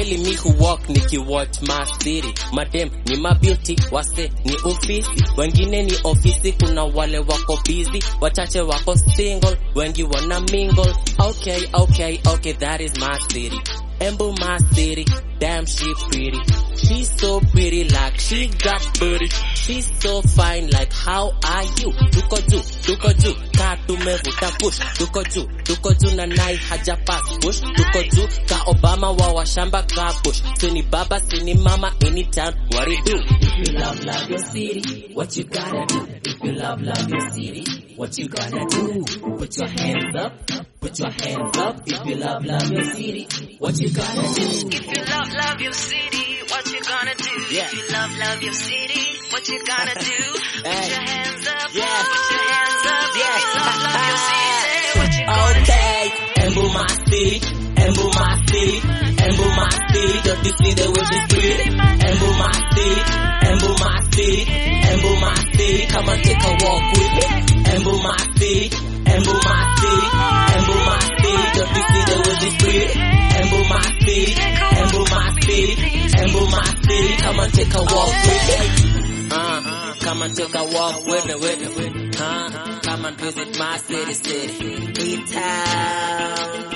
Daily me who walk niki watch my city. Madem ni my beauty, wase ni ofisi. Wengine ni ofisi, kuna wale wako busy, wachache wako single, wengi wana mingle. Okay, that is my city. Embu my city, damn she pretty. She's so pretty like she got booty. She's so fine like how are you? Tuko juu, ka tumevuta push. Tuko juu na nai haja pass push. Tuko juu, ka Obama wa washamba ka push. Sini baba, sini mama, anytime, what it do? If you love your city, what you gotta do? If you love your city, what you gotta do? Put your hands up. Put your hands up if you love your city. What you gonna do? If you love your city, what you gonna do? Yeah. If you love your city, what you gonna do? Put your hands up. Yeah. Put your hands up. Yeah. If you love your city, what you gonna Okay, Embu my city, Embu my city, Embu my city. Don't you see the way she's pretty? Embu my city, Embu my city, Embu my city. Come and take a walk with me. Embu my city, Embu my city, Embu my city. Don't you see the way she's pretty? Embu my city, Embu my city, Embu my city. Come and take a walk with me. Come and take a walk with me. Come and visit my city, E-Town.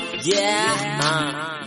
Yeah.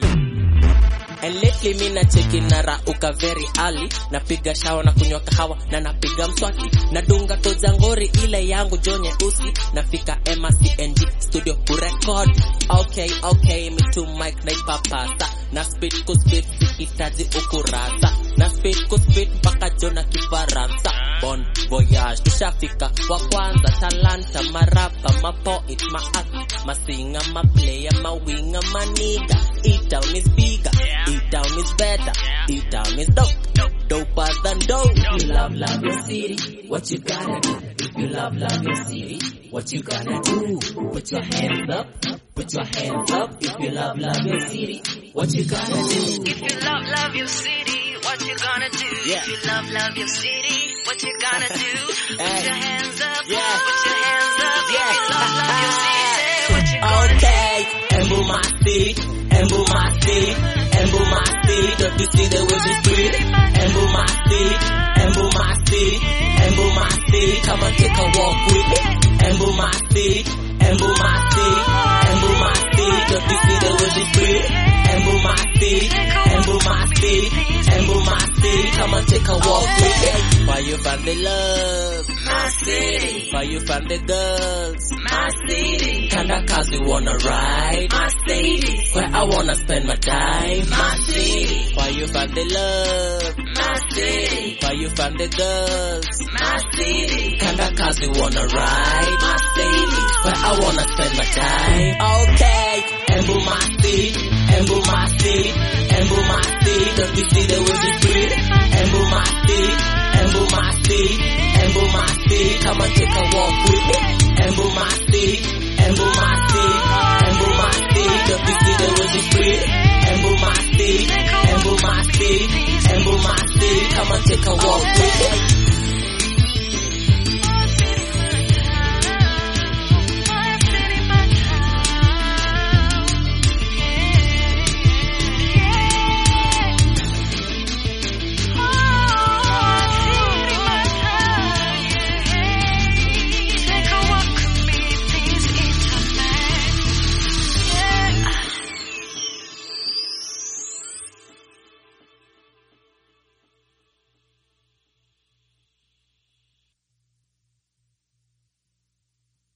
And lately me na cheki na rauka very early. Napiga shower na kunywa kahawa na napiga mswaki. Nadunga toza ngori ile yangu jonye usi. Nafika MCNG studio kurecord. Okay, me too mic na ipapasa. Na speed ku speed sihitaji ukurasa. Na speed ku speed mpaka jona kifaransa. Bon voyage tushafika wa kwanza. Talanta, marapa, mapoet, ma-act, ma-singer, ma-player, ma-winger, ma-nigga. E-Town is bigger, E-Town is better, E-Town is dope, doper than dope. If you love your city, what you gotta do? If you love your city, what you gonna do? Put your hands up. Put your hands up if you love your city. What you gonna do? If you love your city, what you gonna do? Yeah. If you love your city, what you gonna do? Put your hands up. Yeah. Put your hands up. Yeah. If you love your city, what you gonna do? Okay, Embu my city, Embu my city, Embu my city. Don't you see the way she's pretty? Embu my city, Embu my city, Embu my city. Come and take a walk with me. Embu my city, Embu my city, Embu my city. Don't you see the way she's pretty? Embu my city, Embu my city, Embu my city. Come and take a walk with me. Why you find the love? My city. Why you find the girls? My city. Kinda cause we wanna ride. My city. Where I wanna spend my time. My city. Why you find the love? My city. Why you find the girls? My city. Kinda cause we wanna ride. My city. Where I wanna spend my time. Okay, Embu my city, Embu my city, Embu my city. Don't you see the way she's pretty? Embu my city, Embu